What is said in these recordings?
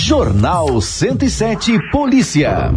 Jornal 107 Polícia.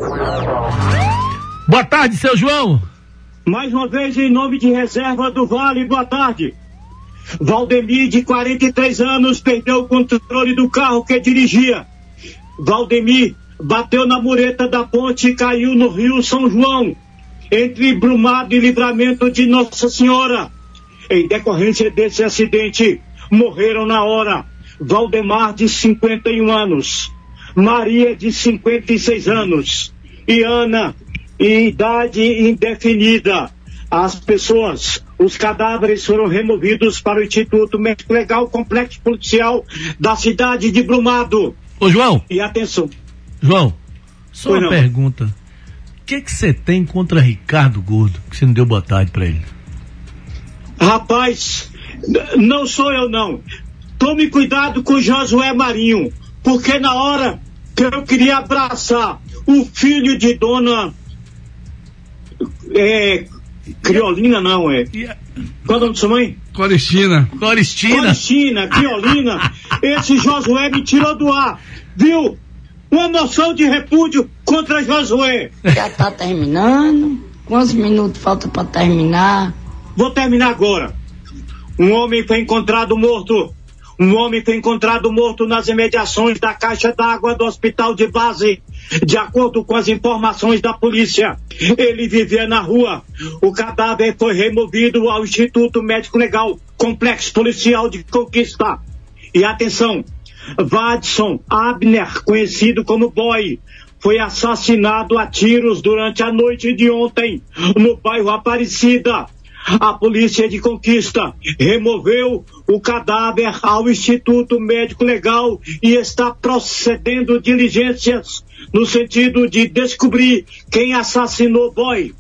Boa tarde, seu João. Mais uma vez, em nome de Reserva do Vale, boa tarde. Valdemir, de 43 anos, perdeu o controle do carro que dirigia. Valdemir bateu na mureta da ponte e caiu no Rio São João, entre Brumado e Livramento de Nossa Senhora. Em decorrência desse acidente, morreram na hora Valdemar, de 51 anos, Maria, de 56 anos, e Ana, em idade indefinida. As pessoas, os cadáveres foram removidos para o Instituto Médico Legal Complexo Policial da cidade de Brumado. Ô, João. E atenção. João, só uma pergunta. O que você tem contra Ricardo Gordo, que você não deu boa tarde pra ele? Rapaz, não sou eu não. Tome cuidado com Josué Marinho, porque na hora que eu queria abraçar o filho de dona Criolina, não é? Qual é o nome de sua mãe? Coristina, Criolina. Esse Josué me tirou do ar, viu? Uma moção de repúdio contra Josué. Já tá terminando? Quantos minutos falta pra terminar? Vou terminar agora. Um homem foi encontrado morto nas imediações da caixa d'água do hospital de base. De acordo com as informações da polícia, ele vivia na rua. O cadáver foi removido ao Instituto Médico Legal Complexo Policial de Conquista. E atenção, Vadson Abner, conhecido como Boy, foi assassinado a tiros durante a noite de ontem no bairro Aparecida. A polícia de Conquista removeu o cadáver ao Instituto Médico Legal e está procedendo diligências no sentido de descobrir quem assassinou Boy.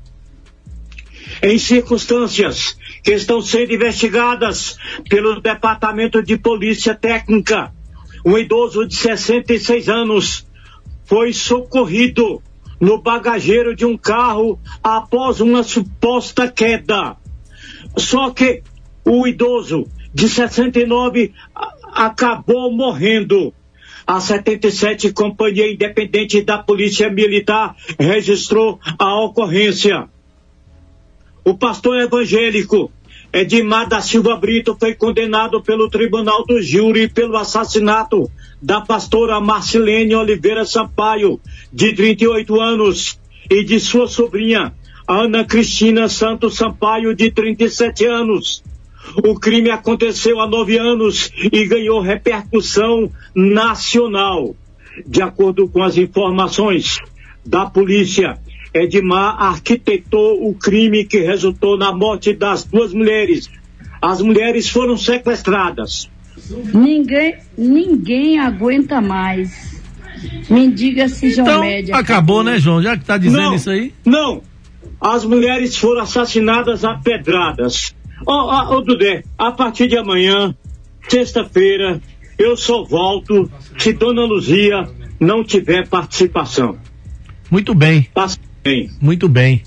Em circunstâncias que estão sendo investigadas pelo Departamento de Polícia Técnica, um idoso de 66 anos foi socorrido no bagageiro de um carro após uma suposta queda. Só que o idoso de 69 acabou morrendo. A 77 Companhia Independente da Polícia Militar registrou a ocorrência. O pastor evangélico Edmar da Silva Brito foi condenado pelo Tribunal do Júri pelo assassinato da pastora Marcilene Oliveira Sampaio, de 38 anos, e de sua sobrinha, Ana Cristina Santos Sampaio, de 37 anos. O crime aconteceu há 9 anos e ganhou repercussão nacional. De acordo com as informações da polícia, Edmar arquitetou o crime que resultou na morte das 2 mulheres. As mulheres foram sequestradas. Ninguém aguenta mais. Me diga se João então, Média... acabou, né, João? Já que tá dizendo isso aí? Não. As mulheres foram assassinadas a pedradas. Dudé, a partir de amanhã, sexta-feira, eu só volto se Dona Luzia não tiver participação. Muito bem. Passa bem. Muito bem.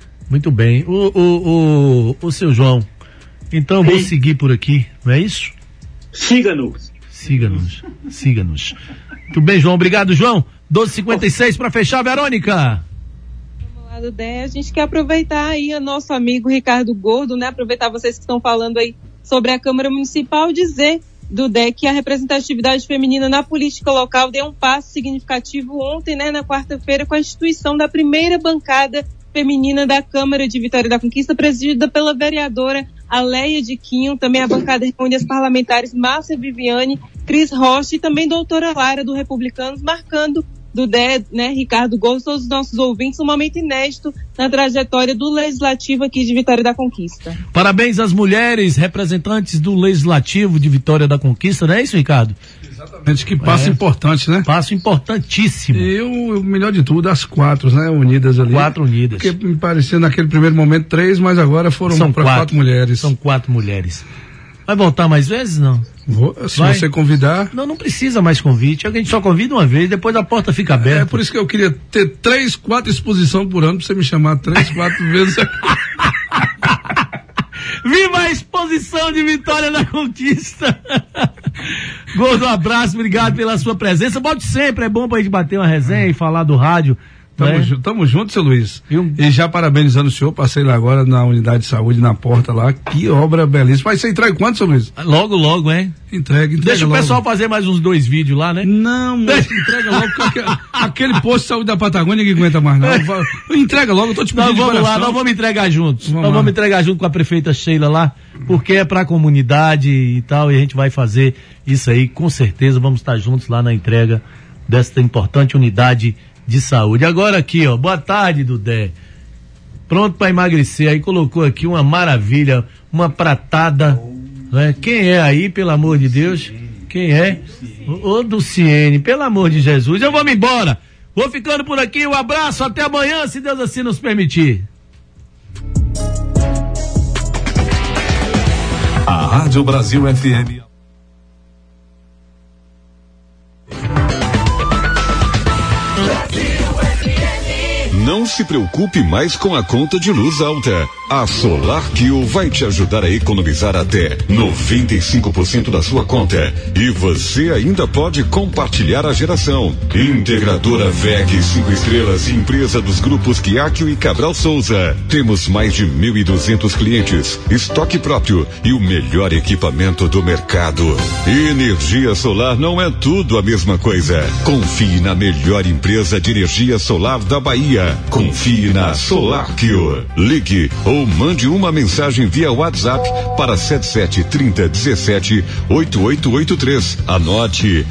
O seu João, então eu vou seguir por aqui, não é isso? Siga-nos. Muito bem, João. Obrigado, João. 12h56 para fechar, Verônica. Vamos lá, Dudé. A gente quer aproveitar aí o nosso amigo Ricardo Gordo, né? Aproveitar vocês que estão falando aí sobre a Câmara Municipal, dizer, Dudé, que a representatividade feminina na política local deu um passo significativo ontem, né? Na quarta-feira, com a instituição da primeira bancada feminina da Câmara de Vitória da Conquista, presidida pela vereadora Aleia de Quinho. Também a bancada reúne as parlamentares Márcia Viviane, Cris Rocha e também doutora Lara, do Republicanos, marcando, Dudé, né, Ricardo Gordo, todos os nossos ouvintes, um momento inédito na trajetória do Legislativo aqui de Vitória da Conquista. Parabéns às mulheres representantes do Legislativo de Vitória da Conquista, não é isso, Ricardo? Exatamente, que passo importante, né? Passo importantíssimo. E o melhor de tudo, as 4, né? Unidas ali. 4 unidas. Porque me parecia naquele primeiro momento 3, mas agora foram para 4 mulheres. São 4 mulheres. Vai voltar mais vezes, não? Se você convidar. Não precisa mais convite. A gente só convida uma vez, depois a porta fica aberta. É por isso que eu queria ter 3, 4 exposições por ano pra você me chamar 3, 4 vezes. Viva a exposição de Vitória da Conquista! Gordo, um abraço, obrigado pela sua presença. Volte sempre, é bom pra gente bater uma resenha e falar do rádio. Tamo junto, seu Luiz. E já parabenizando o senhor, passei lá agora na unidade de saúde, na porta lá, que obra belíssima. Mas você entrega quanto, seu Luiz? Logo, hein? Entrega Deixa logo. O pessoal fazer mais uns 2 vídeos lá, né? Não, mas entrega logo, porque aquele posto de saúde da Patagônia ninguém aguenta mais não. Entrega logo, eu tô te pedindo de coração. Nós vamos entregar juntos. Vamos entregar junto com a prefeita Sheila lá, porque é pra comunidade e tal, e a gente vai fazer isso aí, com certeza, vamos estar juntos lá na entrega desta importante unidade de saúde. Agora aqui, ó, boa tarde, Dudé. Pronto para emagrecer, aí colocou aqui uma maravilha, uma pratada, né? Quem é aí, pelo amor de Deus? Quem é? Ô Dulciene, pelo amor de Jesus. Eu vou me embora. Vou ficando por aqui, um abraço, até amanhã, se Deus assim nos permitir. A Rádio Brasil FM. Não se preocupe mais com a conta de luz alta. A SolarKill vai te ajudar a economizar até 95% da sua conta. E você ainda pode compartilhar a geração. Integradora VEG 5 estrelas, empresa dos grupos Quiáquio e Cabral Souza. Temos mais de 1.200 clientes, estoque próprio e o melhor equipamento do mercado. Energia solar não é tudo a mesma coisa. Confie na melhor empresa de energia solar da Bahia. Confie na SolarKill. Ligue ou mande uma mensagem via WhatsApp para 7730178883. Anote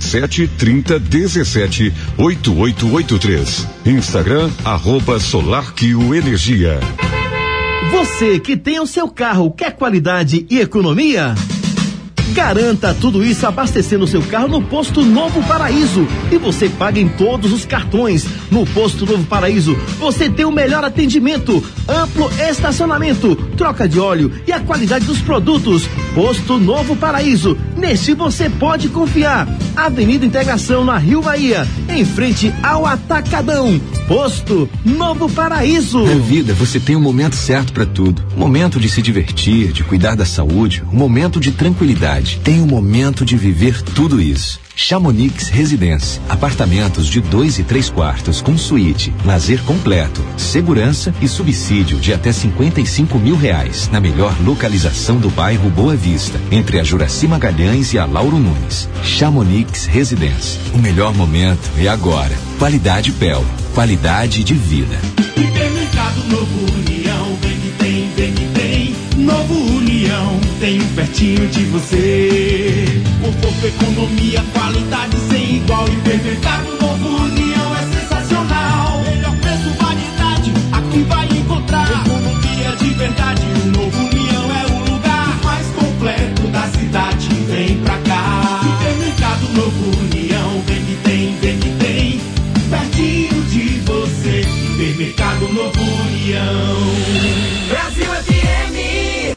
7730178883. Instagram @SolarKill Energia. Você que tem o seu carro, quer qualidade e economia? Garanta tudo isso abastecendo o seu carro no Posto Novo Paraíso. E você paga em todos os cartões. No Posto Novo Paraíso, você tem o melhor atendimento, amplo estacionamento, troca de óleo e a qualidade dos produtos. Posto Novo Paraíso, nesse você pode confiar. Avenida Integração, na Rio Bahia, em frente ao Atacadão. Posto Novo Paraíso. Na vida, você tem um momento certo para tudo. Um momento de se divertir, de cuidar da saúde, um momento de tranquilidade. Tem um momento de viver tudo isso. Chamonix Residência. Apartamentos de 2 e 3 quartos com suíte, lazer completo, segurança e subsídio de até R$55 mil. Na melhor localização do bairro Boa Vista, entre a Juraci Magalhães e a Lauro Nunes. Chamonix Residência. O melhor momento é agora. Qualidade Pel. Qualidade de vida. Hipermercado Novo União, vem que tem, vem que tem. Novo União, tem pertinho de você. Conforto, economia, qualidade.